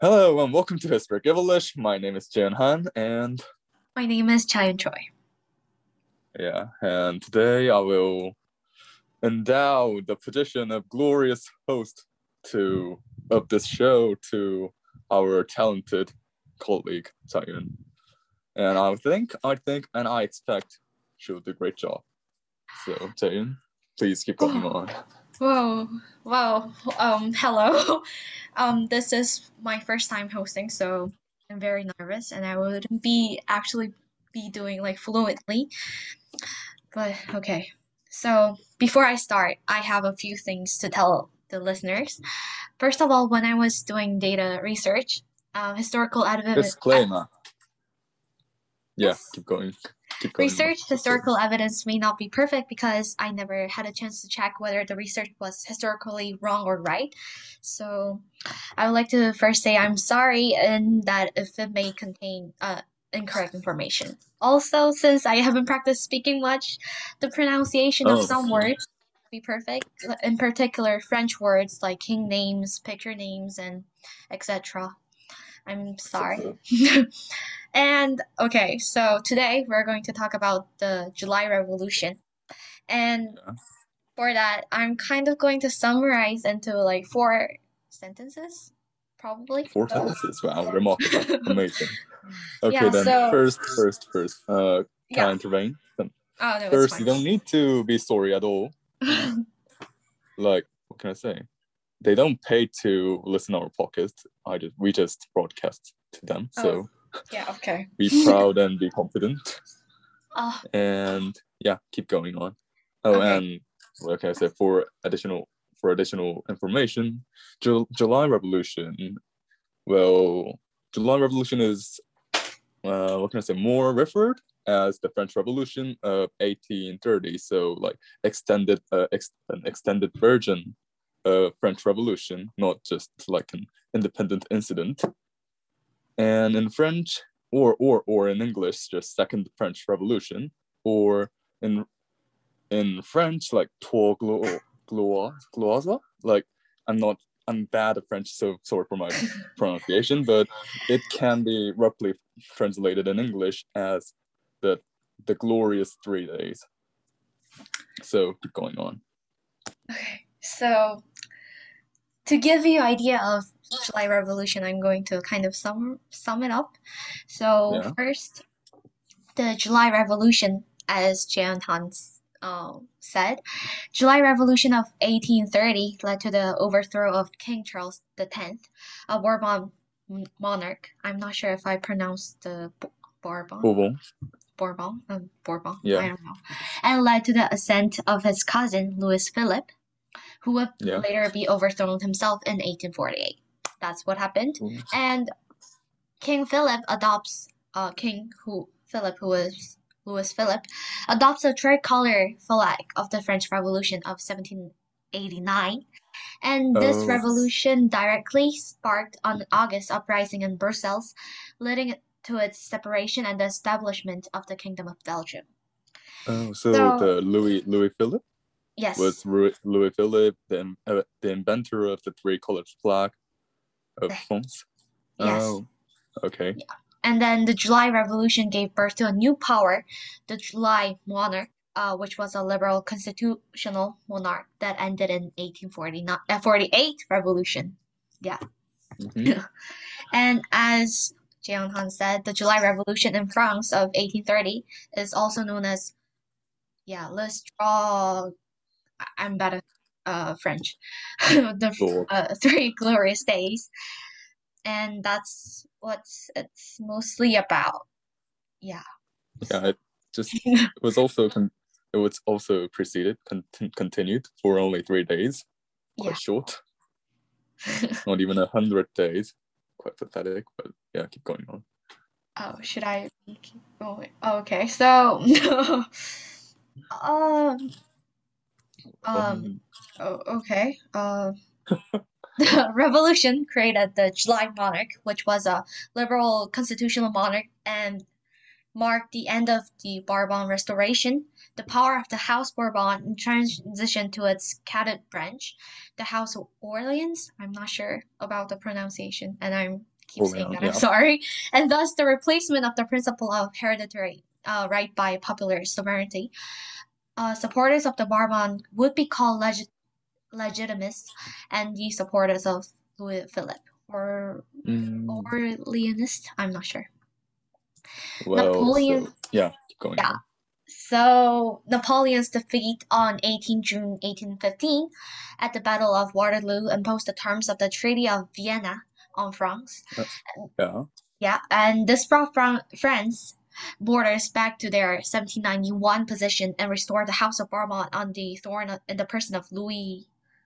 Hello and welcome to Historic Evolution. My name is Jian Han, and My name is Chayan Choi. today I will endow the position of glorious host of this show to our talented colleague Chayan. And I expect she'll do a great job. So Chayan, please keep going on. Whoa. Hello. This is my first time hosting, so I'm very nervous, and I wouldn't be doing like fluently. But okay. So before I start, I have a few things to tell the listeners. First of all, when I was doing data research, historical evidence. Disclaimer. Yeah, Yes. keep going. Research historical evidence may not be perfect because I never had a chance to check whether the research was historically wrong or right. So I would like to first say I'm sorry and that if it may contain incorrect information. Also, since I haven't practiced speaking much, the pronunciation of some words be perfect. In particular, French words like king names, picture names, and etc. I'm sorry. And okay, so today we're going to talk about the July Revolution. And for that, I'm kind of going to summarize into like four sentences, probably. Four sentences. Wow, remarkable. Amazing. Okay, Yeah, then so first, can I intervene? Oh no, it's First, fine. you don't need to be sorry at all. Like, what can I say? They don't pay to listen to our podcast. We just broadcast to them. So yeah, okay. be proud and be confident. Oh, And yeah, keep going on. Okay. And what can I say? For additional information, July Revolution. Well, July Revolution is what can I say? More referred as the French Revolution of 1830. So like an extended version of French Revolution, not just like an independent incident. And in French or in English, just Second French Revolution, or in French like Trois Gloires. Like I'm bad at French, so sorry for my pronunciation, but it can be roughly translated in English as the glorious 3 days. So keep going on. Okay, so to give you an idea of July Revolution, I'm going to kind of sum it up. So first, the July Revolution, as Jian Han said, July Revolution of 1830 led to the overthrow of King Charles X, a Bourbon monarch. I'm not sure if I pronounced the Bourbon. Bourbon. Yeah. I don't know. And led to the ascent of his cousin, Louis Philippe, who would later be overthrown himself in 1848. That's what happened. And King Philip adopts Philip, who is Louis Philippe, adopts a tricolor flag of the French Revolution of 1789. And this revolution directly sparked an August uprising in Brussels, leading to its separation and the establishment of the Kingdom of Belgium. Oh, so the Louis Philippe? Yes. Was Louis Philippe the inventor of the three-colored flag of France? Yes. Oh, okay. Yeah. And then the July Revolution gave birth to a new power, the July Monarch, which was a liberal constitutional monarch that ended in 1848 Revolution. Yeah. Mm-hmm. And as Jeon Han said, the July Revolution in France of 1830 is also known as, Le Straw. I'm bad at French. The 3 glorious days. And that's what it's mostly about. Yeah. Yeah, it was also continued for only 3 days. Quite short. Not even 100 days. Quite pathetic, but yeah, keep going on. Oh, should I keep going? Oh, okay, so okay. The revolution created the July Monarch, which was a liberal constitutional monarch and marked the end of the Bourbon Restoration. The power of the House Bourbon transitioned to its cadet branch, the House of Orleans. I'm not sure about the pronunciation, and I'm keep saying that, I'm Yeah. sorry, and thus the replacement of the principle of hereditary right by popular sovereignty. Supporters of the Bourbon would be called legitimists, and the supporters of Louis Philip or Mm, Orleanist, I'm not sure. well, Napoleon, so yeah, keep going yeah. on. So Napoleon's defeat on 18 June 1815 at the Battle of Waterloo imposed the terms of the Treaty of Vienna on France. Yeah. Yeah, and this brought France borders back to their 1791 position and restored the House of Bourbon on the throne in the person of Louis.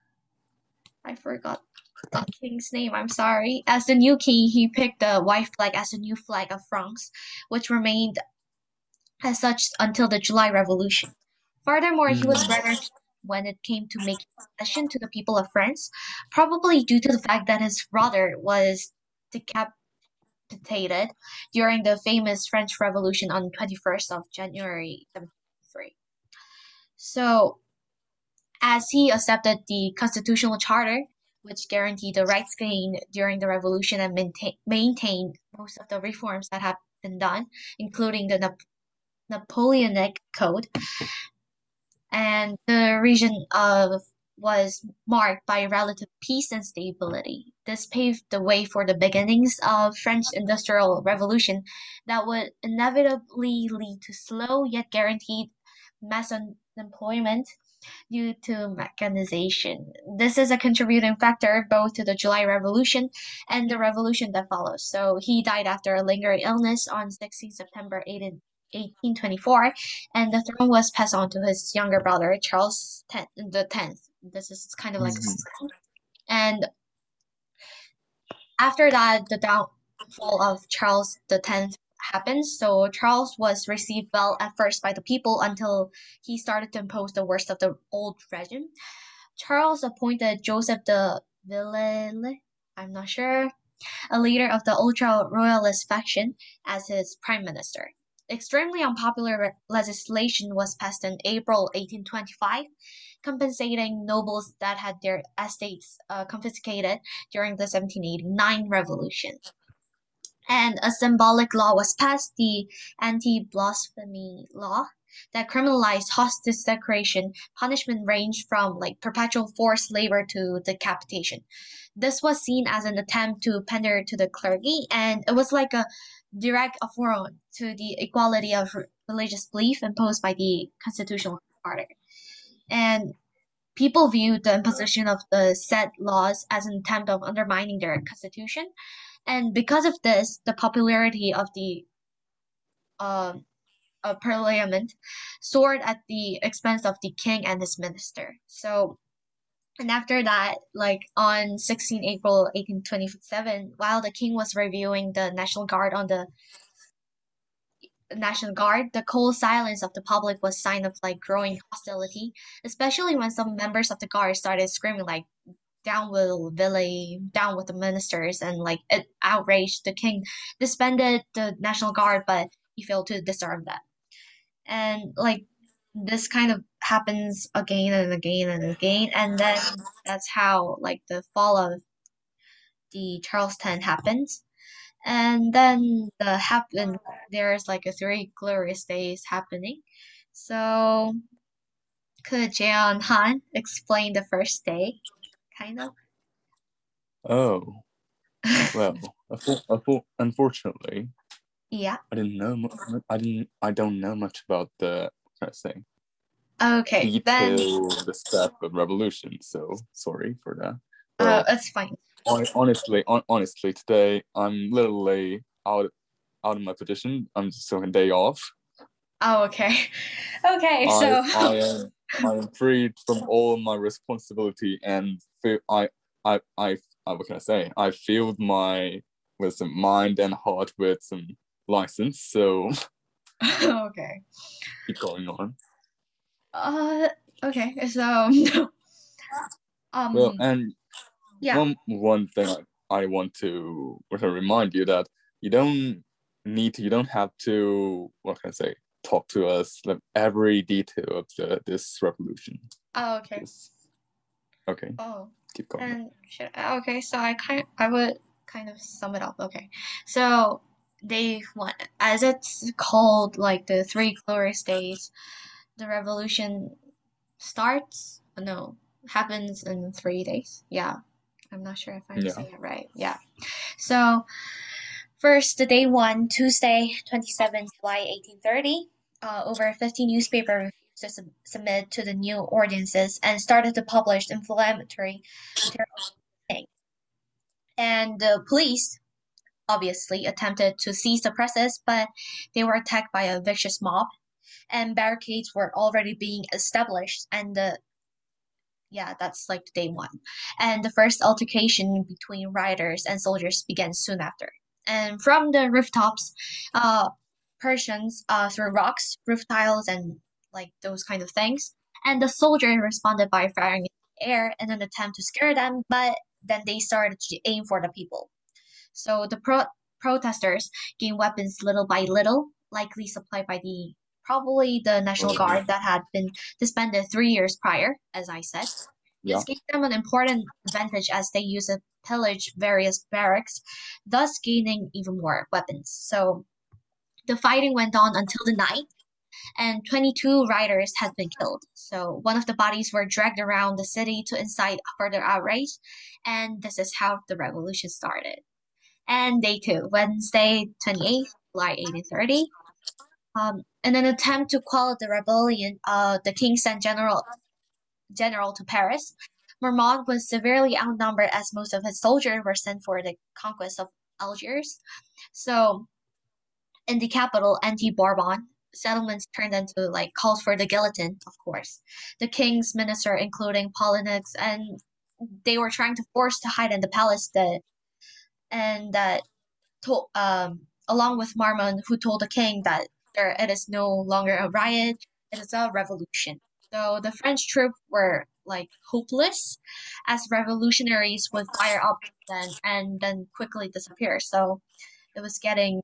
I forgot the king's name, I'm sorry. As the new king, he picked the white flag as the new flag of France, which remained as such until the July Revolution. Furthermore, he was Mm, rather when it came to making concession to the people of France, probably due to the fact that his brother was decapitated during the famous French Revolution on 21st of January 1793. So, as he accepted the constitutional charter, which guaranteed the rights gained during the revolution and maintained most of the reforms that have been done, including the Napoleonic Code, and the region of was marked by relative peace and stability. This paved the way for the beginnings of French Industrial Revolution that would inevitably lead to slow yet guaranteed mass unemployment due to mechanization. This is a contributing factor both to the July Revolution and the revolution that follows. So he died after a lingering illness on 16 September 1824, and the throne was passed on to his younger brother, Charles the Tenth. This is kind of like mhm. and after that, the downfall of Charles the Tenth happened. So Charles was received well at first by the people until he started to impose the worst of the old regime. Charles appointed Joseph de Villele, I'm not sure, a leader of the ultra-royalist faction, as his prime minister. Extremely unpopular legislation was passed in April 1825, compensating nobles that had their estates confiscated during the 1789 revolution. And a symbolic law was passed, the anti-blasphemy law, that criminalized hostage desecration. Punishment ranged from like perpetual forced labor to decapitation. This was seen as an attempt to pander to the clergy, and it was like a direct affront to the equality of religious belief imposed by the constitutional charter. And people viewed the imposition of the said laws as an attempt of undermining their constitution. And because of this, the popularity of the um, parliament soared at the expense of the king and his minister. So, and after that, like on 16 April 1827, while the king was reviewing the National Guard, the cold silence of the public was sign of like growing hostility, especially when some members of the guard started screaming like down with Ville, down with the ministers, and like it outraged the king, disbanded the National Guard, but he failed to disarm them. And like this kind of happens again and again and again, and then that's how like the fall of the Charleston happens. And then there's like a three glorious days happening. So could Jeon Han explain the first day, kind of? Oh, well, unfortunately, Yeah. I didn't know. I don't know much about the, how can I say, Okay, then the step of revolution. So sorry for that. Well, it's fine. honestly, today I'm literally out of my position. I'm just taking a day off. Oh, okay. Okay, I so I am I am freed from all my responsibility and feel I what can I say? I filled my with some mind and heart with some license. So okay. keep going on. Uh okay. So Well, um and yeah. one thing I want to remind you that you don't have to, what can I say, talk to us like every detail of this revolution. Oh, okay. Okay, Oh. keep going. And okay, so I would kind of sum it up. Okay. So day one, as it's called, like the three glorious days, the revolution starts. No, happens in 3 days. Yeah. I'm not sure if I'm Yeah. saying it right. Yeah. So first, the day one, Tuesday, 27 July 1830. Over 50 newspapers refused to submit to the new ordinances and started to publish inflammatory material. And the police obviously attempted to seize the presses, but they were attacked by a vicious mob, and barricades were already being established. And that's like day one. And the first altercation between rioters and soldiers began soon after. And from the rooftops, Persians threw rocks, roof tiles, and like those kind of things. And the soldiers responded by firing in the air in an attempt to scare them, but then they started to aim for the people. So the protesters gained weapons little by little, likely supplied by probably the National Guard that had been disbanded 3 years prior, as I said. Yeah. This gave them an important advantage as they used to pillage various barracks, thus gaining even more weapons. So the fighting went on until the night, and 22 rioters had been killed. So one of the bodies were dragged around the city to incite further outrage, and this is how the revolution started. And day two, Wednesday, 28th July 1830. In an attempt to quell the rebellion, the king sent general to Paris. Marmont was severely outnumbered as most of his soldiers were sent for the conquest of Algiers. So in the capital, Anti-Bourbon, settlements turned into like calls for the guillotine, of course. The king's minister, including Polignac, and they were trying to force to hide in the palace and that told along with Marmont, who told the king that it is no longer a riot, it is a revolution. So the French troops were like hopeless, as revolutionaries would fire up and then quickly disappear. So it was getting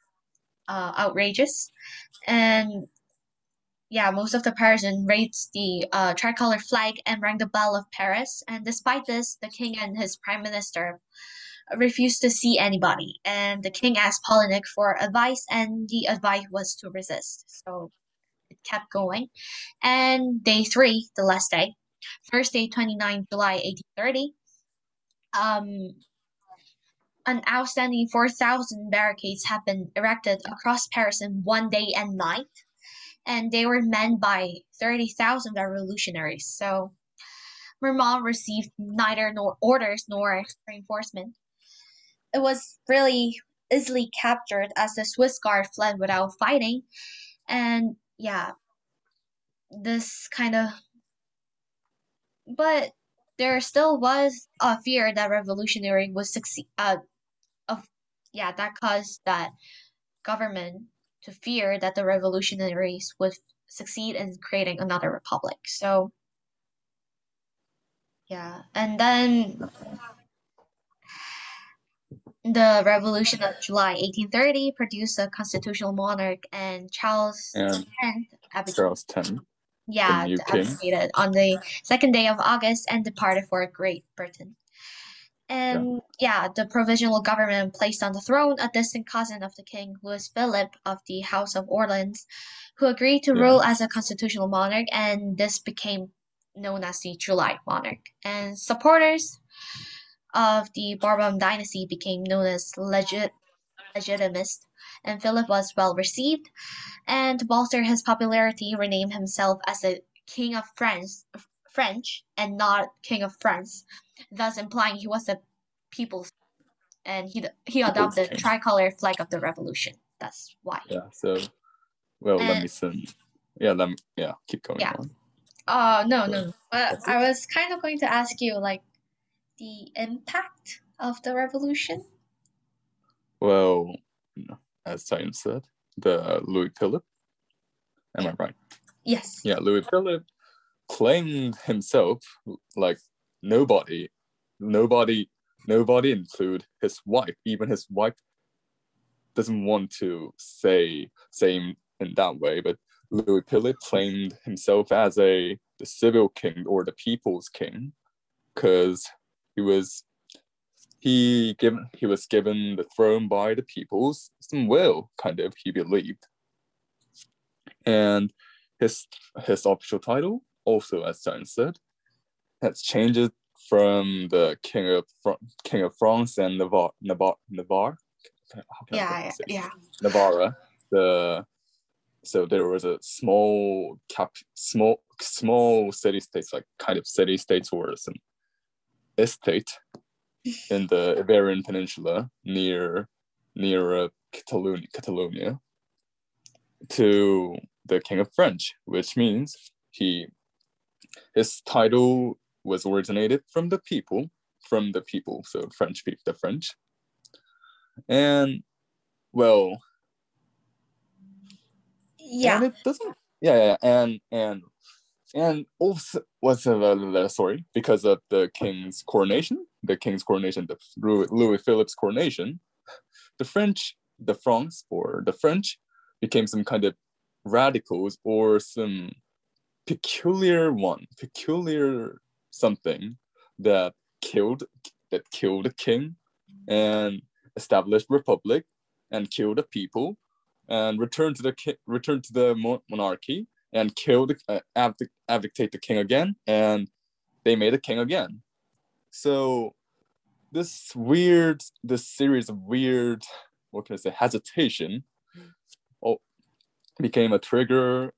outrageous, and yeah, most of the Parisians raised the tricolor flag and rang the bell of Paris. And despite this, the king and his prime minister refused to see anybody, and the king asked Polignac for advice, and the advice was to resist. So it kept going. And day three, the last day, Thursday, 29 July 1830, um, an outstanding 4,000 barricades had been erected across Paris in one day and night, and they were manned by 30,000 revolutionaries. So Marmont received neither nor orders nor reinforcement. It was really easily captured as the Swiss Guard fled without fighting. And yeah, this kind of, but there still was a fear that revolutionary would succeed. Of that caused that government to fear that the revolutionaries would succeed in creating another republic. So yeah, and then the Revolution of July 1830 produced a constitutional monarch, and Charles And X Charles X, the new king. abdicated on the second day of August and departed for Great Britain. And the provisional government placed on the throne a distant cousin of the king, Louis Philip of the House of Orleans, who agreed to rule as a constitutional monarch, and this became known as the July monarch. And supporters of the Bourbon dynasty became known as legitimists, and Philip was well received, and to bolster his popularity, renamed himself as the King of French, and not King of France, thus implying he was the people's, and he adopted the tricolor flag of the revolution. That's why. Yeah. So, well, let me send. Yeah. Keep going on. No. But I was kind of going to ask you like the impact of the revolution. Well, as Titan said, the Louis Philippe. Am I right? Yes. Yeah, Louis Philippe claimed himself like nobody, include his wife. Even his wife doesn't want to say same in that way, but Louis Philippe claimed himself as the civil king or the people's king, because he was he was given the throne by the people's some will, kind of, he believed. And his official title, also as Stein said, has changed from the King of France and Navarre. Yeah. Navarra. So there was a small city states, like kind of city states or some estate in the Iberian Peninsula near Catalonia, to the King of French, which means his title was originated from the people, so the French. And well, and it doesn't, and also sorry, because of the king's coronation, the Louis Philippe's coronation, the French became some kind of radicals or some peculiar something that killed the king and established republic and killed the people and returned to the monarchy and abdicate the king again, and they made a king again. So this series of weird, what can I say, hesitation became a trigger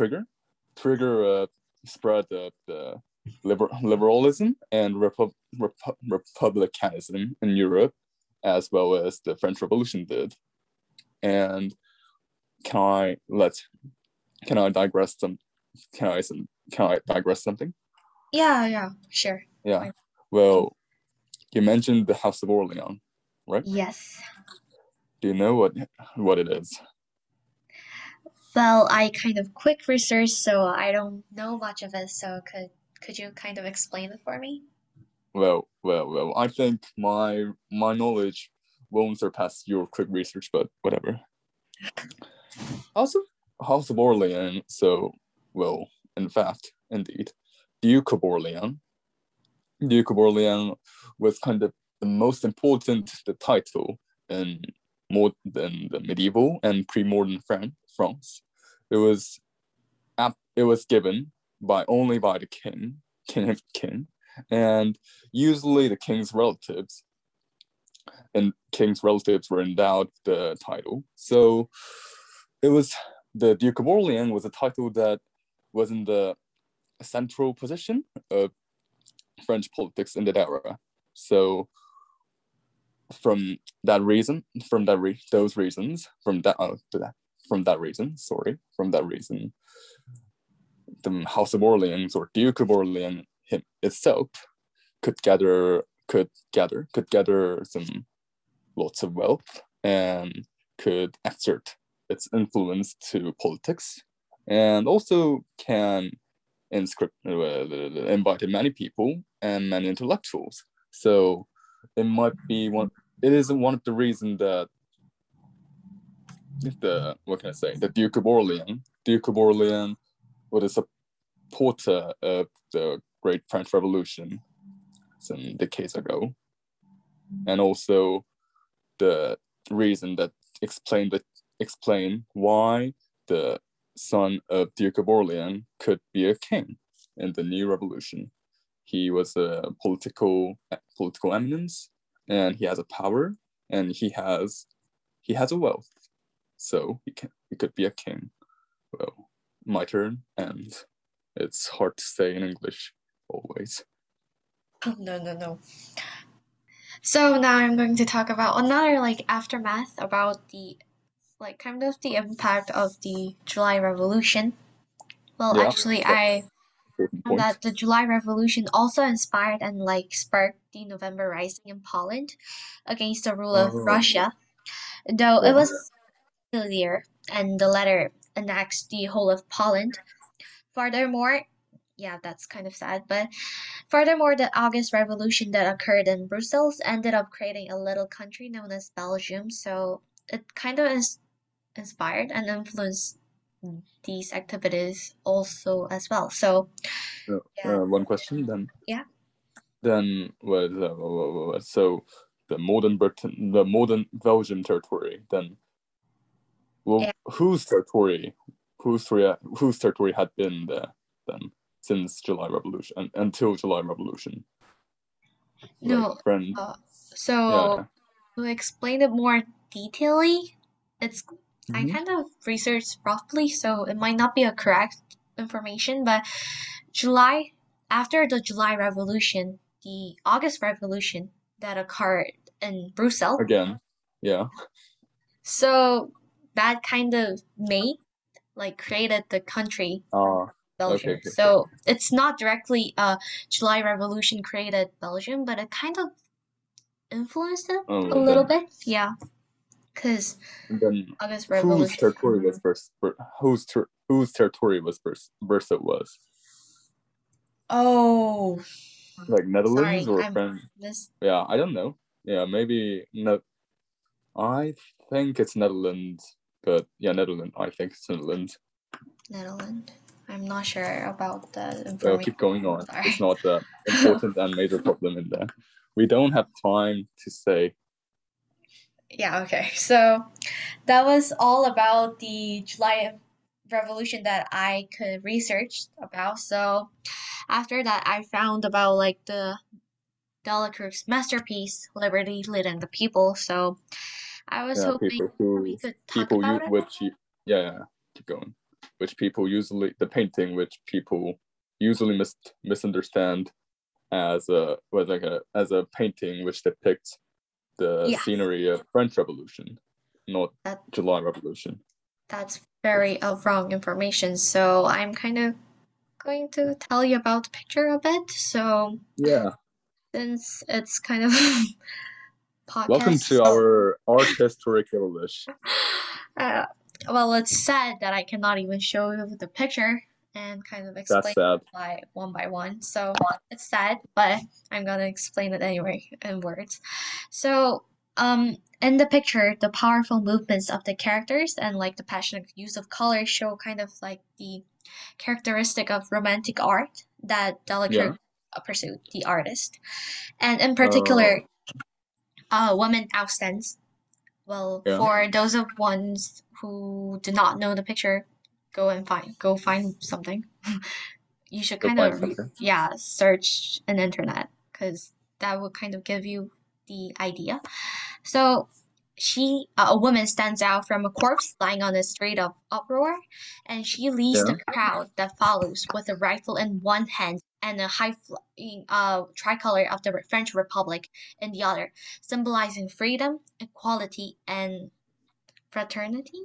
spread of the liberalism and republicanism in Europe, as well as the French Revolution did. And can I digress something? Yeah, sure. Yeah. Well, you mentioned the House of Orleans, right? Yes. Do you know what it is? Well, I kind of quick research, so I don't know much of it. So could you kind of explain it for me? Well. I think my knowledge won't surpass your quick research, but whatever. House of Orleans. So, well, in fact, indeed, Duke of Orleans was kind of the most important title in more than the medieval and pre-modern France. It was given only by the king, and usually the king's relatives were endowed the title. So it was the Duke of Orleans was a title that was in the central position of French politics in that era. So from that reason, the House of Orleans or Duke of Orleans itself could gather some lots of wealth and could exert its influence to politics, and also can invite many people and many intellectuals. So it is one of the reasons that the Duke of Orleans was a supporter of the Great French Revolution some decades ago, and also the reason that explain why the son of Duke of Orleans could be a king in the new revolution. He was a political eminence, and he has a power, and he has a wealth, so he could be a king. Well, my turn, and it's hard to say in English always. No. So now I'm going to talk about another aftermath about the kind of the impact of the July Revolution. Well, Yeah, actually, I found that point. the July Revolution also inspired and sparked the November Rising in Poland against the rule of Russia, though it was failure and the latter annexed the whole of Poland. Furthermore, yeah, that's kind of sad, but furthermore, the August Revolution that occurred in Brussels ended up creating a little country known as Belgium, so it kind of inspired and influenced these activities also as well. So, yeah. One question then. Yeah. Then so the modern Britain, the modern Belgium territory, then Yeah. whose territory had been there then since July Revolution until July Revolution? No. Like French. So to explain it more detailedly, I Mhm. kind of researched roughly, so it might not be a correct information, but after the July Revolution, the August Revolution that occurred in Brussels. Again, yeah. So that kind of created the country Belgium. Okay. So it's not directly July Revolution created Belgium, but it kind of influenced it a little bit. Yeah. Because August Revolution. Whose territory was first? Whose territory was first? Brussels was. Oh. Like Netherlands Sorry, or French? Yeah, I don't know. Yeah, maybe no. I think it's Netherlands, but yeah, Netherlands. I think it's Netherlands. Netherlands. I'm not sure about the information. Well, keep going on. Sorry. It's not the important and major problem in there. We don't have time to say. Yeah, okay. So that was all about the July Revolution that I could research about. So after that, I found about like the Delacroix's masterpiece, Liberty, Leading the People. So I was hoping we could talk about it. Keep going. Which people usually, the painting, which people usually misunderstand as a painting which depicts the scenery of French Revolution, not July Revolution. That's very wrong information. So I'm kind of going to tell you about the picture a bit. So yeah, since it's kind of podcast. Welcome to our art historic English. Well, it's sad that I cannot even show you the picture and kind of explain it one by one. So it's sad, but I'm gonna explain it anyway in words. So in the picture, the powerful movements of the characters and like the passionate use of color show kind of like the characteristic of romantic art that Delacroix pursued, the artist. And in particular, woman outstands. Well, for those of ones who do not know the picture, go find something. You should kind of search an internet because that will kind of give you the idea. So a woman stands out from a corpse lying on the street of uproar, and she leads the crowd that follows with a rifle in one hand and a high-flying tricolor of the French Republic in the other, symbolizing freedom, equality, and fraternity.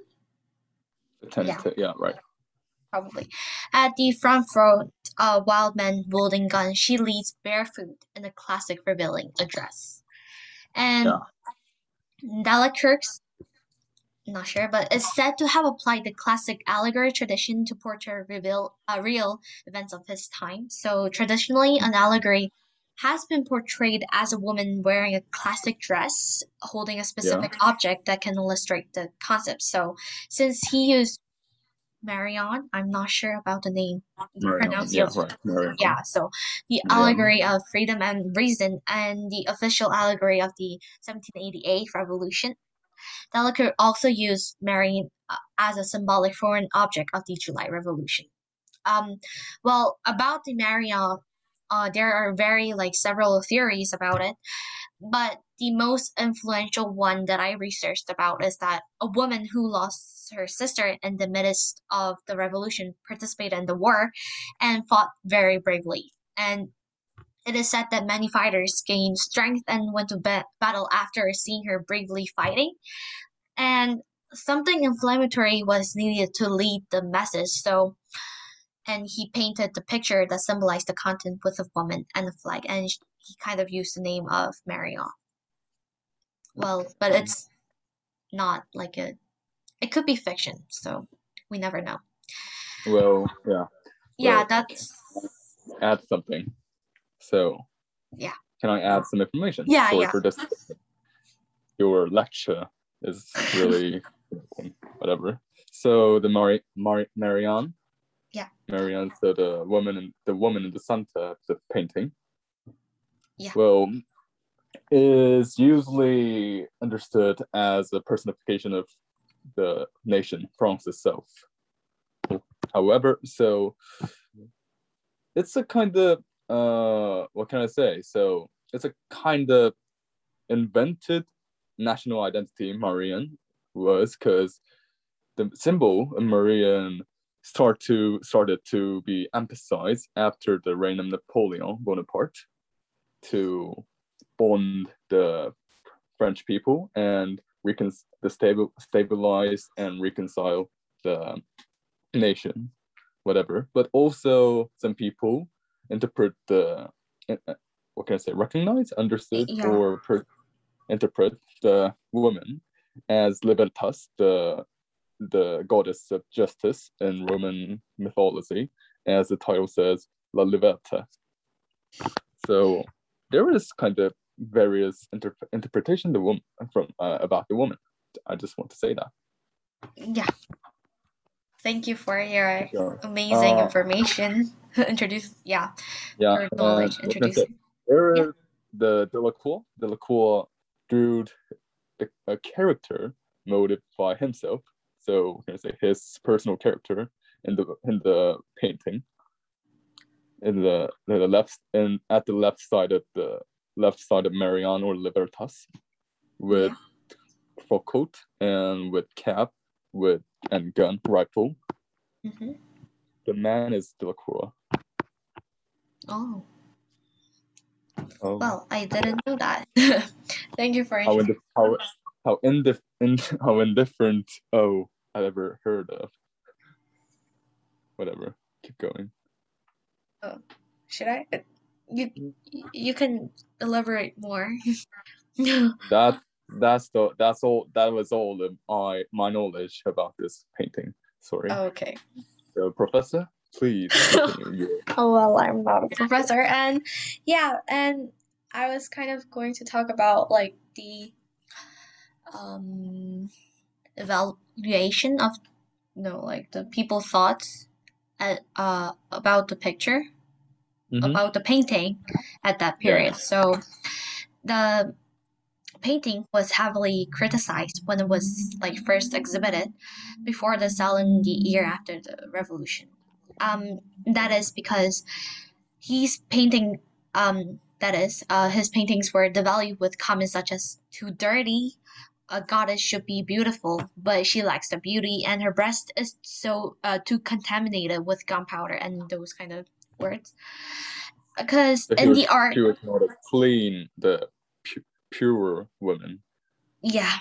Yeah, right. Probably. At the front row, a wild man wielding gun, she leads barefoot in a classic revealing address. And Delacroix, not sure, but is said to have applied the classic allegory tradition to portray real events of his time. So traditionally, an allegory has been portrayed as a woman wearing a classic dress, holding a specific object that can illustrate the concept. So since he used Marion, I'm not sure about the name. Pronunciation. Yeah, so the allegory of freedom and reason and the official allegory of the 1788 revolution. Delacroix also used Marion as a symbolic foreign object of the July Revolution. Well, about the Marion, there are several theories about it, but the most influential one that I researched about is that a woman who lost her sister in the midst of the revolution participated in the war and fought very bravely. And it is said that many fighters gained strength and went to battle after seeing her bravely fighting. And something inflammatory was needed to lead the message. And he painted the picture that symbolized the content with a woman and a flag, and he kind of used the name of Marion. Well, but it's not like it could be fiction, so we never know. Well, yeah. Yeah, that's... Add something. So, can I add some information? Yeah, Sorry for this. Your lecture is really whatever. So the Marianne. Yeah. Marianne, so the woman in the center of the painting. Yeah. Well, is usually understood as a personification of the nation, France itself. However, so it's a kind of what can I say? So it's a kind of invented national identity Marian was, because the symbol of Marian started to be emphasized after the reign of Napoleon Bonaparte to bond the French people and stabilize and reconcile the nation, whatever. But also some people interpret what can I say, recognize, understood, Yeah. or interpret the woman as Libertas, the goddess of justice in Roman mythology, as the title says, La Liberta. So there is kind of various interpretation the woman from about the woman. I just want to say that. Yeah. Thank you for your Sure. amazing information. Introduce, yeah, Yeah, your and knowledge. what can I say? Introducing. There Yeah. is the Delacroix drew a character molded by himself. So what can I say, his personal character in the painting, in the left, and at the left side of Marianne or Libertas, with Yeah. frock coat and with cap, and gun rifle. Mm-hmm. The man is Delacroix. Oh, Oh, well, I didn't know that. Thank you for how indifferent. Oh, I ever heard of. Whatever. Keep going. Oh, should I? You can elaborate more. That that's all. That was all of my knowledge about this painting. Sorry. Okay. So, Professor, please continue. Oh well, I'm not a professor, and yeah, and I was kind of going to talk about like the um evaluation of like the people thoughts about the picture, Mm-hmm. about the painting at that Yeah. period. So the painting was heavily criticized when it was like first exhibited before the Stalin the year after the revolution. That is because he's painting that is his paintings were devalued with comments such as too dirty, a goddess should be beautiful, but she lacks the beauty, and her breast is so too contaminated with gunpowder and those kind of words. Because So in the art, he was not a clean, the pure woman, yeah,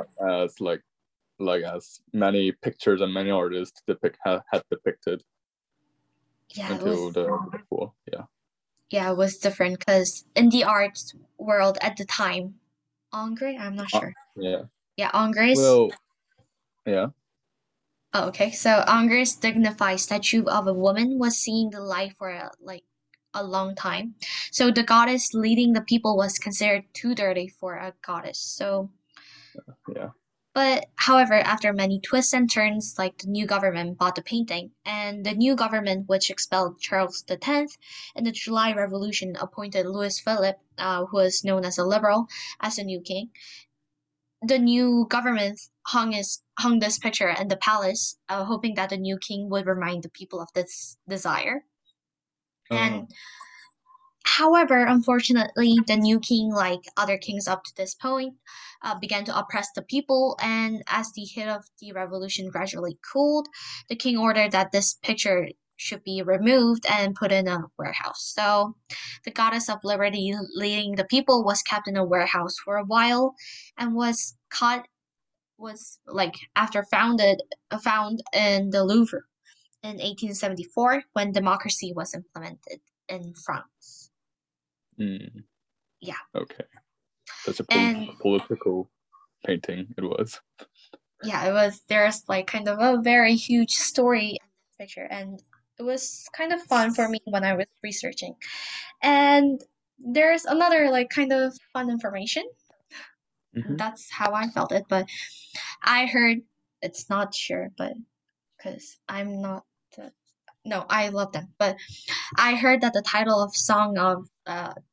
like as many pictures and many artists had depicted yeah, it until was the before. Yeah. yeah, it was different because in the art world at the time, Ingres, I'm not sure. Yeah. Yeah, Ingres. Well, yeah. Oh, okay. So Ingres' dignified statue of a woman was seeing the light for a long time. So the goddess leading the people was considered too dirty for a goddess. So Yeah. but however, after many twists and turns, like the new government bought the painting, and the new government, which expelled Charles X in the July Revolution, appointed Louis Philippe, who was known as a liberal, as the new king. The new government hung this picture in the palace, hoping that the new king would remind the people of this desire. And however, unfortunately, the new king, like other kings up to this point, began to oppress the people. And as the heat of the revolution gradually cooled, the king ordered that this picture should be removed and put in a warehouse. So, the goddess of liberty leading the people was kept in a warehouse for a while, and was like after found in the Louvre in 1874 when democracy was implemented in France. Mm. Yeah. Okay. Such a And political painting it was. yeah, there's like kind of a very huge story in this picture, and it was kind of fun for me when I was researching. And there's another like kind of fun information. Mm-hmm. That's how I felt it, but I heard it's not sure, but because I'm not no, I love them, but I heard that the title of song of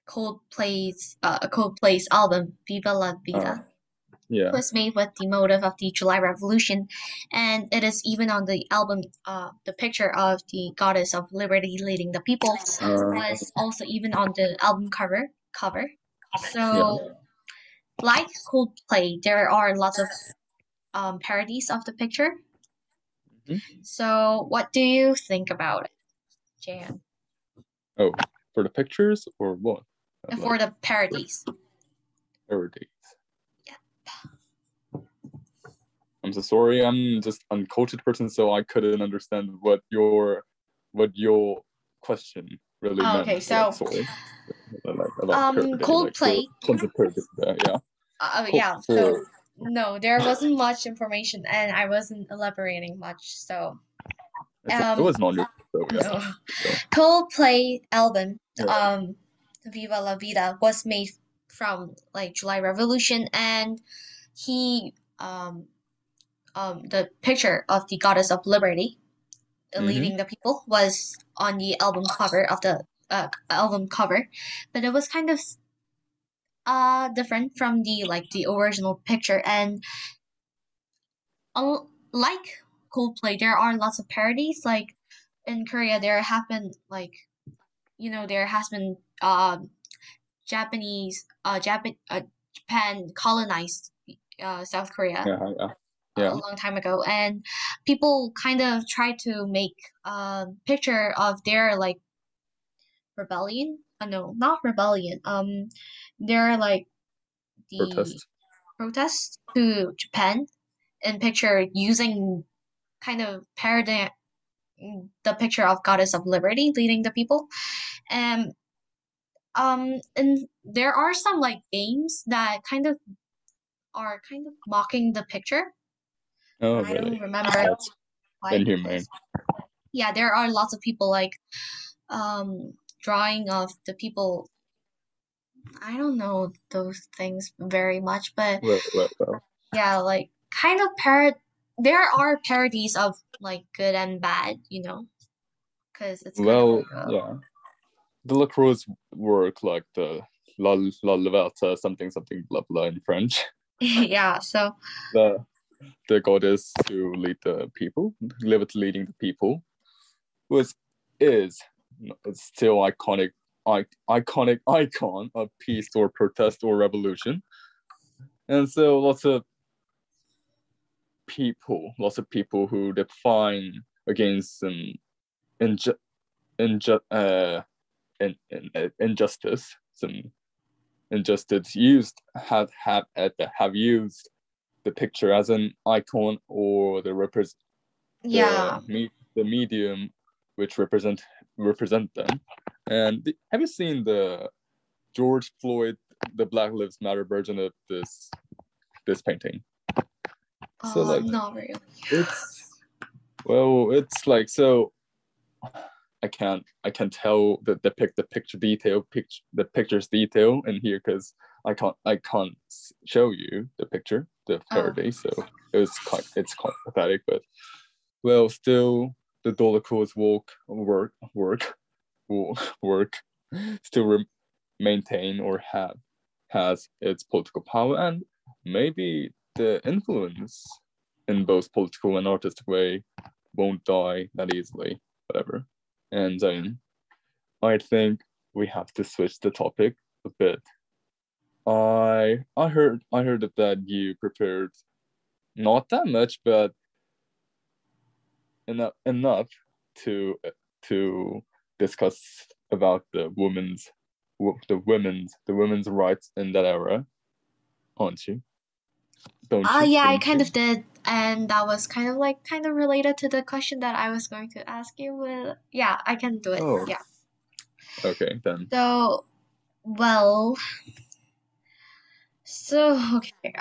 Coldplay's album Viva La Uh, Vida yeah. was made with the motive of the July Revolution, and it is even on the album. The picture of the Goddess of Liberty leading the people Uh, was also even on the album cover. yeah. So, like Coldplay, there are lots of parodies of the picture. Mhm. So, what do you think about it, Jan? Oh, for the pictures or what? For Like the parodies? parody. Yeah. I'm so sorry. I'm just uncultured person, so I couldn't understand what your question really Oh, okay, meant. Like, so sorry, like about parody, like for Coldplay. tons of parody. Yeah, Yeah. So for no, there wasn't much information, and I wasn't elaborating much. So it um, was not your so yeah. no, So, Coldplay album yeah. Viva La Vida was made from like July Revolution, and he the picture of the Goddess of Liberty Mm-hmm. leading the people was on the album cover of the album cover, but it was kind of different from the original picture. And like Coldplay, there are lots of parodies. Like in Korea, there have been there has been Japan colonized South Korea Yeah, a yeah, long time ago, and people kind of try to make a picture of their like rebellion. No, not rebellion. They're like the protest. protest to Japan in picture using kind of parodying the picture of Goddess of Liberty leading the people. And and there are some like games that kind of mocking the picture, Oh, but I don't really? remember That's quite. inhumane. Yeah, there are lots of people like drawing of the people. I don't know those things very much, but Well. yeah, like kind of there are parodies of like good and bad, because it's kind of Well, like a yeah. The lacrosse work like the la levata something something blah blah in French. yeah, so The the goddess to lead the people, leading the people, was is still iconic icon of peace or protest or revolution. And so lots of people who define against some inju- inju- injustice, some injustice have used the picture as an icon or yeah. the medium which represent them. And have you seen the George Floyd, the Black Lives Matter version of this painting? So like Not really. it's like so I can't tell the picture's detail in here because I can't show you the picture the Oh, parody, so it's quite pathetic, but well, still the Dolacor's work still maintain or has its political power, and maybe the influence in both political and artistic way won't die that easily, whatever. And I think we have to switch the topic a bit. I heard that you prepared not that much, but enough to to discuss about the women's rights in that era, aren't you? Don't you? yeah, I Didn't kind you? of did, and that was kind of related to the question that I was going to ask you. But yeah, I can do it. Oh, Yeah. okay then. So, well, okay.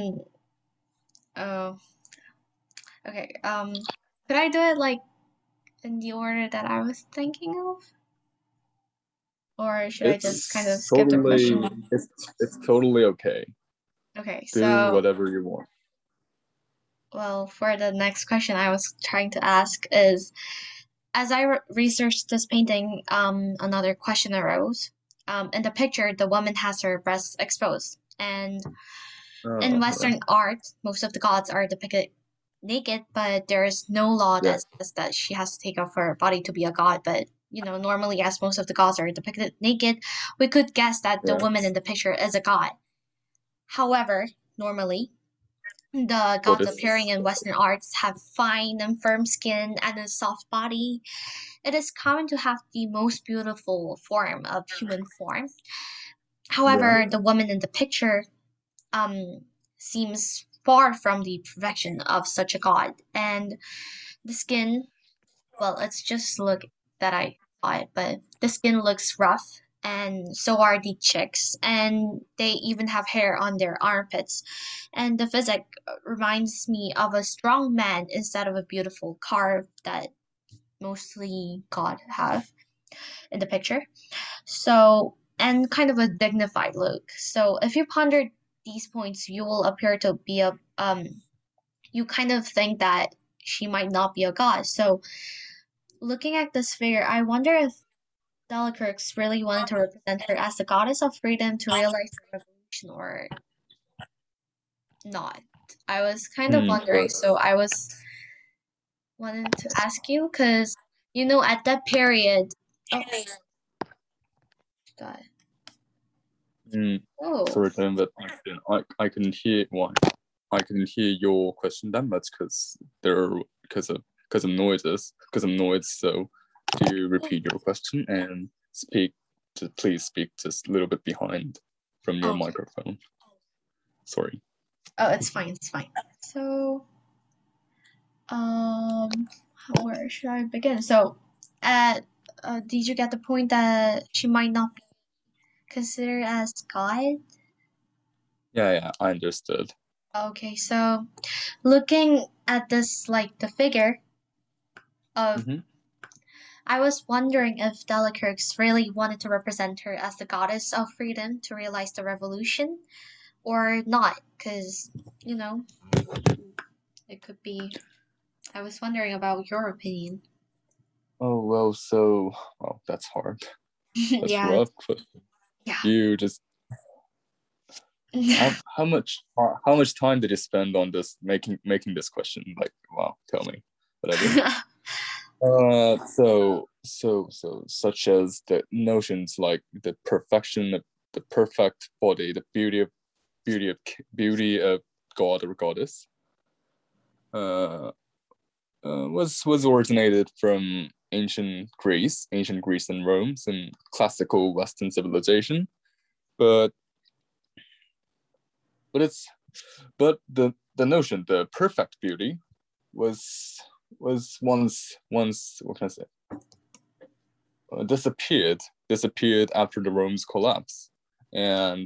Oh, okay. Could I do it like in the order that I was thinking of, or should I just kind of It's skip the totally question? it's totally okay. Okay, Do so whatever you want. well, for the next question I was trying to ask is, as I researched this painting, another question arose. in the picture, the woman has her breasts exposed. And in Oh, Western art, most of the gods are depicted naked, but there is no law yeah, that says that she has to take off her body to be a god. But normally, as most of the gods are depicted naked, we could guess that the yeah. woman in the picture is a god. However, normally, the gods appearing Goddess. in Western arts have fine and firm skin and a soft body. It is common to have the most beautiful form of human form. Yeah. However, the woman in the picture um, seems far from the perfection of such a god. And the skin, well, let's just look that I saw it, but the skin looks rough, and so are the chicks, and they even have hair on their armpits. And the physique reminds me of a strong man instead of a beautiful carve that mostly God have in the picture. So, and kind of a dignified look. So, if you ponder these points, you will appear to be you kind of think that she might not be a god. So, looking at this figure, I wonder if Delacrux really wanted to represent her as the goddess of freedom to realize the revolution or not. I was kind of wondering, so I was wanting to ask you because at that period. Oh God. Oh. Sorry, Tim, but I can hear why. I can hear your question that much because because of noises, because of noise. So, do you repeat your question and please speak just a little bit behind from your Oh. microphone. Sorry. Oh, it's fine. It's fine. So, where should I begin? So, did you get the point that she might not be considered as God? Yeah, I understood. Okay, so looking at this, like the figure of, Mm-hmm. I was wondering if Delacrux really wanted to represent her as the goddess of freedom to realize the revolution, or not, because it could be. I was wondering about your opinion. Oh well, that's hard. That's Yeah, rough. But yeah. you just how much time did you spend on this making this question? Like, wow, tell me, whatever. Such as the notions like the perfection of the perfect body, the beauty of God or goddess, was originated from ancient Greece and Rome, some classical Western civilization, but it's the notion, the perfect beauty, was once what can I say, disappeared after the Rome's collapse, and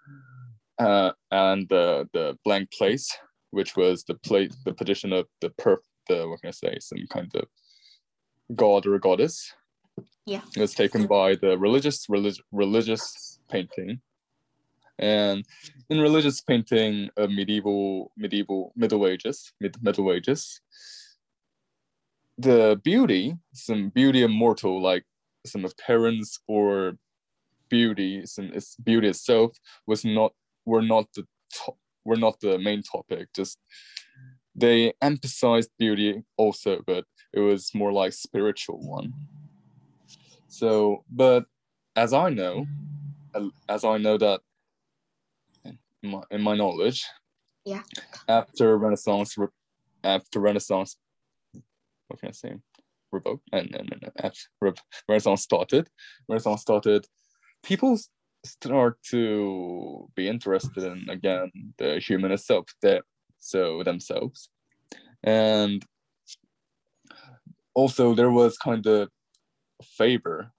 the blank place, which was the position of the what can I say, some kind of god or goddess, Yeah. was taken by the religious painting. And in religious painting of Middle Ages, the some beauty of mortal, like some appearance or beauty, beauty itself were not the main topic. Just they emphasized beauty also, but it was more like spiritual one. So, but as I know that in my knowledge, Yeah. after Renaissance, what can I say? Revoked and after Renaissance started, people start to be interested in again the human itself, themselves, and also there was kind of favor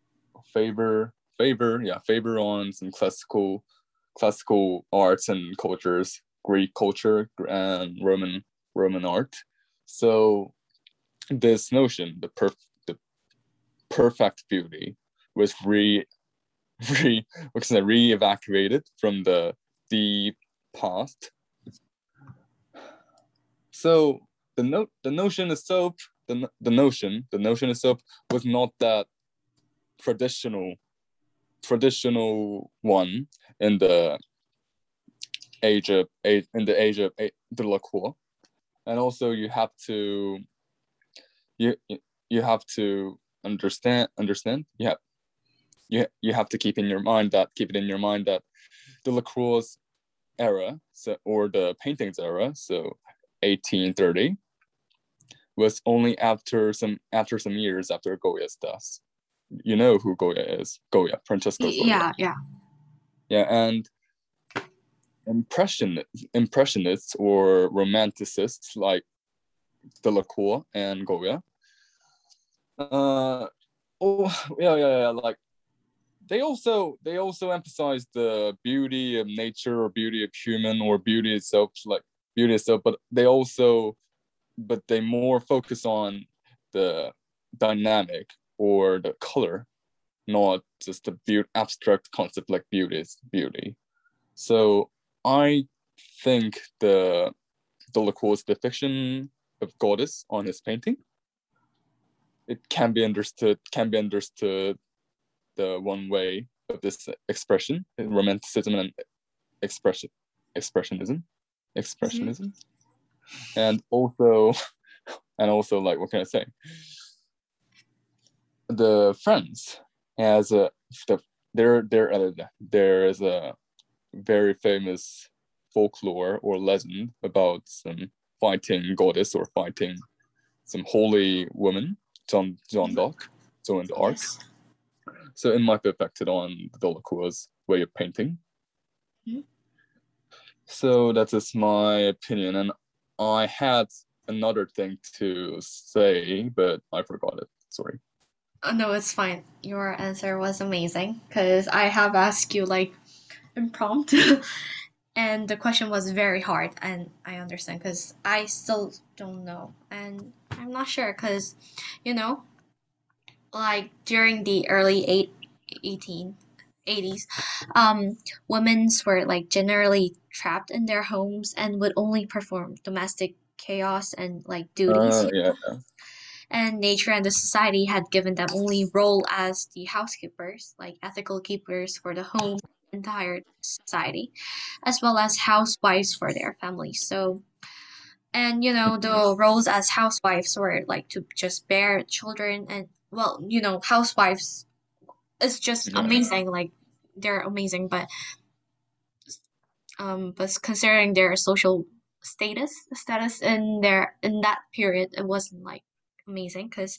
on some classical arts and cultures, Greek culture and Roman art. So this notion, the perfect beauty, was re-evacuated from the past. So the notion itself, the notion itself was not that traditional traditional one in the age of de la Cour, and also you have to understand. You have to keep it in your mind that Delacroix's era, or the paintings era, so 1830, was only after some years after Goya's death. You know who Goya is? Francesco Goya. Yeah, and impressionists or romanticists like Delacroix and Goya. Like they also emphasize the beauty of nature or beauty of human or beauty itself, but they more focus on the dynamic or the color, not just the abstract concept like beauty is beauty. So I think Delacroix's depiction of goddess on his painting, it can be understood the one way of this expression, romanticism and expressionism, and also like, what can I say? The Friends as there is a very famous folklore or legend about some fighting goddess or fighting some holy woman, Joan d'Arc. Yes. So it might be affected on Delacroix's way of painting. Mm-hmm. So that is my opinion, and I had another thing to say, but I forgot it. Sorry. No, it's fine. Your answer was amazing because I have asked you like impromptu, and the question was very hard, and I understand because I still don't know, and I'm not sure because, like during the early 1880s, women were like generally trapped in their homes and would only perform domestic chaos and like duties. Yeah. And nature and the society had given them only role as the housekeepers, like ethical keepers for the home, entire society, as well as housewives for their families. So, and the roles as housewives were like to just bear children, and well, housewives is just amazing. Like they're amazing, but considering their social status in that period, it wasn't like amazing because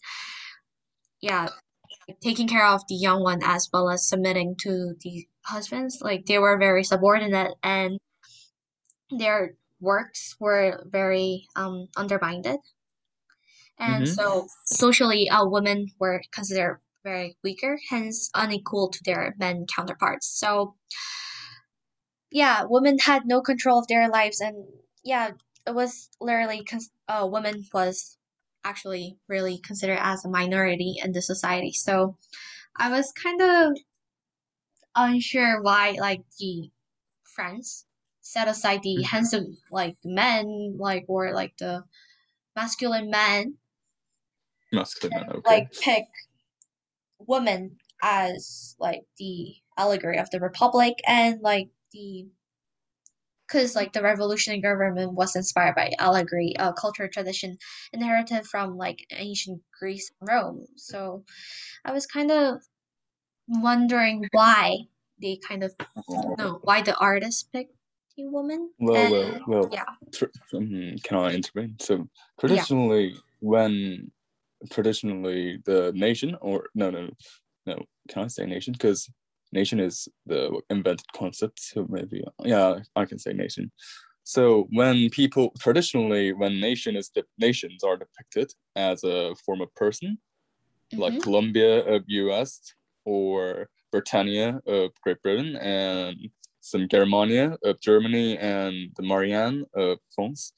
taking care of the young one as well as submitting to the husbands, like they were very subordinate and their works were very undermined, and so socially women were considered very weaker, hence unequal to their men counterparts. So women had no control of their lives, and it was literally women was actually really considered as a minority in the society. So I was kind of unsure why like the Friends set aside the handsome like men, like, or like the masculine men, okay. Like pick women as like the allegory of the republic, and like because like the revolutionary government was inspired by allegory, culture tradition inherited from like ancient Greece and Rome. So I was kind of wondering why they kind of why the artist picked the woman. Well. Yeah. Can I intervene? So traditionally, the nation, or no, can I say nation? Because nation is the invented concept, so maybe I can say nation. So when nations are depicted as a form of person, like Colombia of US or Britannia of Great Britain and some Germania of Germany and the Marianne of France,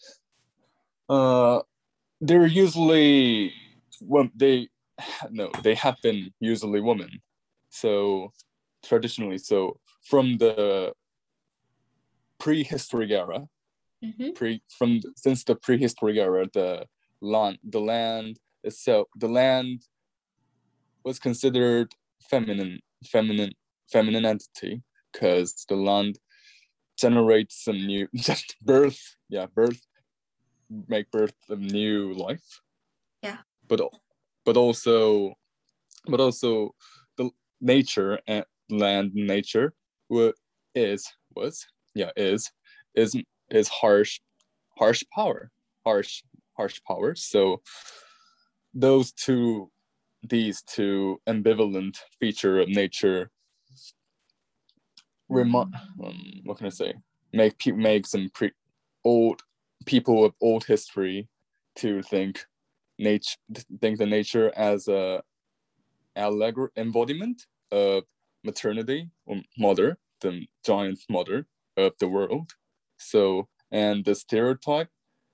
they're usually they have been usually women. So traditionally, from the prehistoric era, since the prehistoric era, the land itself, the land was considered feminine feminine entity, because the land generates some new birth, make birth of new life. Yeah. But also the nature and land nature is harsh power. So these two ambivalent feature of nature what can I say? Make some old people of old history to think the nature as a embodiment of maternity or mother, the giant mother of the world. So, and the stereotype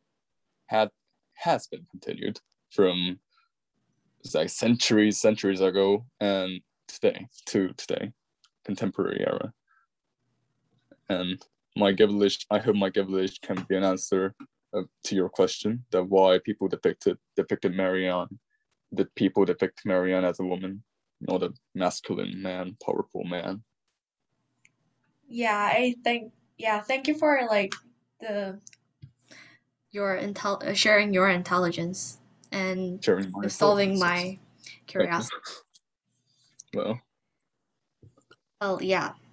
has been continued from like centuries ago and today, contemporary era. And I hope my Gavelish can be an answer to your question, that why people depicted Marianne, that people depict Marianne as a woman, not a masculine man, powerful man. Yeah, I think, thank you for like sharing your intelligence and solving my curiosity. Well, yeah.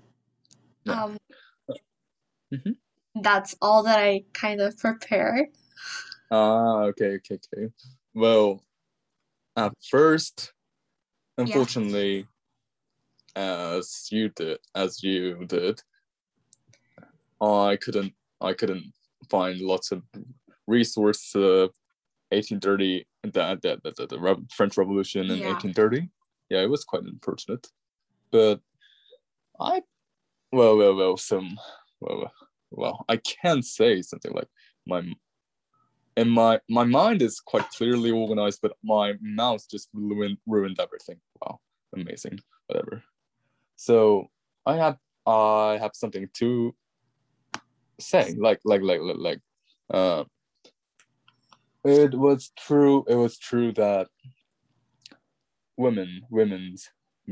That's all that I kind of prepared. Okay. Well, at first, unfortunately, as you did, I couldn't find lots of resources of 1830, the French Revolution in 1830. Yeah, it was quite unfortunate, but I can't say something like my mind is quite clearly organized, but my mouth just ruined everything. Wow, amazing, whatever. So I have something to say, it was true that women's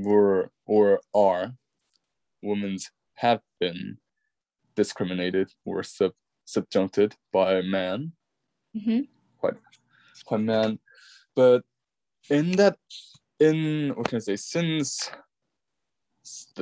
have been discriminated or subjuncted by man. Quite man. But what can I say, since the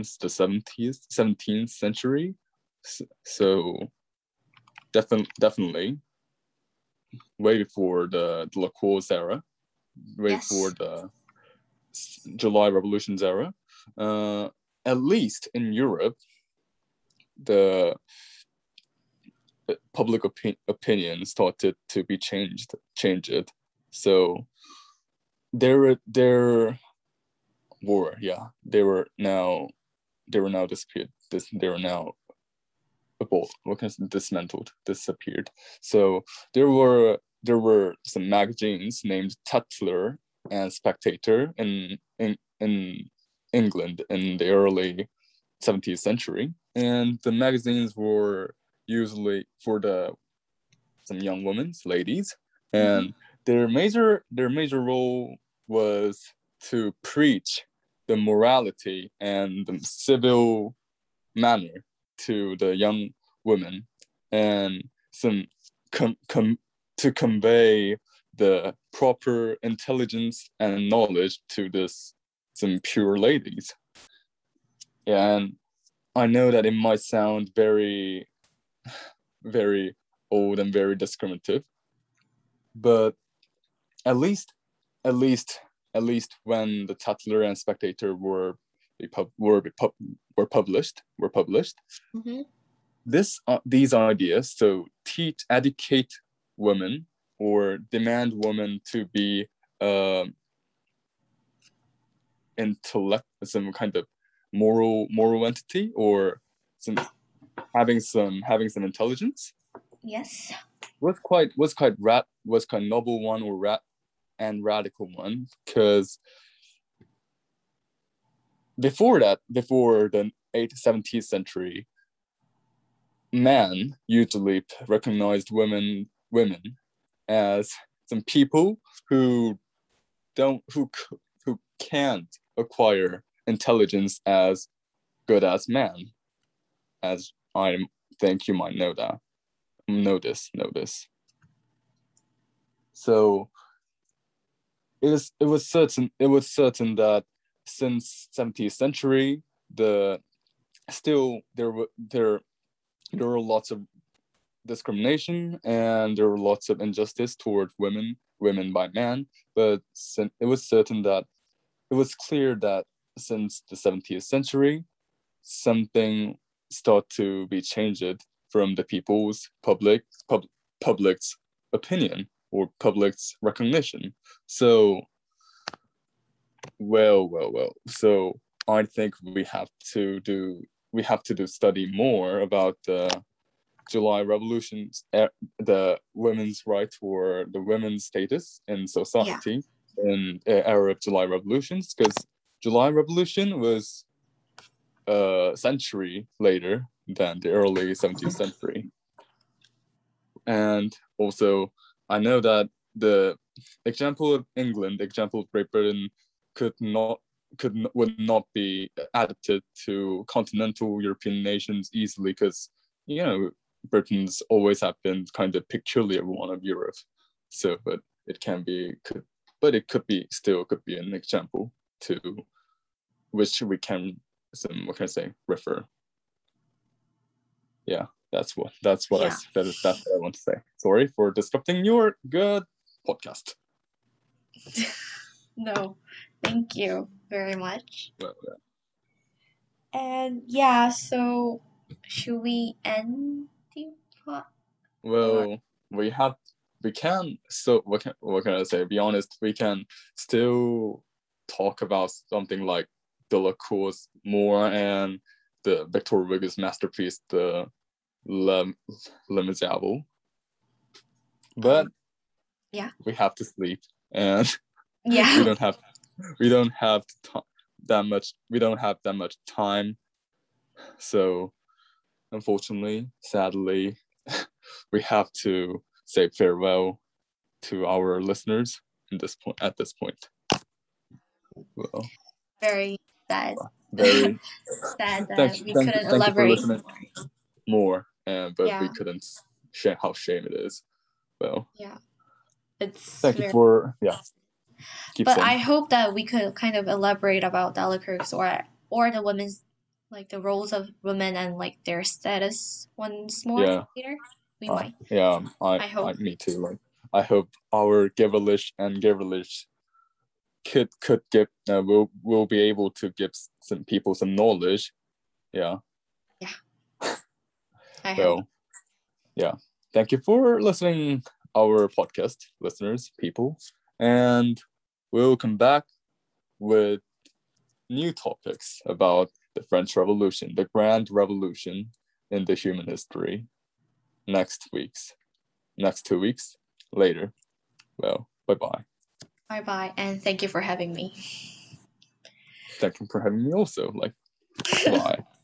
17th century, so definitely way before the Lacour's era, way before the July Revolution's era, at least in Europe, the public opinion started to be changed. So they were now disappeared. They were now disappeared. So there were some magazines named Tatler and Spectator in England in the early 17th century, and the magazines were usually for some young women, ladies, and their major role was to preach the morality and the civil manner to the young women, and to convey the proper intelligence and knowledge to some pure ladies. And I know that it might sound very, very old and very discriminative, but at least when the Tatler and Spectator were published, these ideas, so educate women or demand women to be some kind of moral entity, or having some intelligence. Yes. Was quite noble one, or radical one, because before the 17th century, man usually recognized women as some people who can't acquire intelligence as good as man, as I think you might know this. So it was certain that since 17th century, there were lots of discrimination and there were lots of injustice toward women by men, but it was clear that since the 17th century, something started to be changed from the people's public's opinion or public's recognition. So, so I think we have to do study more about the July Revolution's the women's rights or the women's status in society in the era of July Revolutions, because July Revolution was a century later than the early 17th century. And also, I know that the example of England, the example of Great Britain would not be adapted to continental European nations easily, because, you know, Britain's always have been kind of peculiar one of Europe. So, but it could be an example to which we can refer. Yeah, that's what I want to say. Sorry for disrupting your good podcast. No, thank you very much. Well, And yeah, so should we end the podcast? Well, we can. So what can I say? Be honest, we can still talk about something like Delacour's more and the Victor Hugo's masterpiece, the Le Miserable. But we have to sleep, and we don't have that much time. So, unfortunately, sadly, we have to say farewell to our listeners at this point. Well, very sad. Very sad that we couldn't elaborate. Thank you for listening more, but we couldn't share how shame it is. Well, thank you for But I hope that we could kind of elaborate about Delacour's or the women's, like the roles of women and like their status once more later. We might. Yeah, I hope. Me too. Like, I hope our Giverlish and Giverlish could give will be able to give some people some knowledge. Yeah. I hope. Yeah. Thank you for listening our podcast, listeners, people, and we'll come back with new topics about the French Revolution, the Grand Revolution in the human history next 2 weeks later. Well, bye-bye. Bye-bye, and thank you for having me. Thank you for having me also. Bye.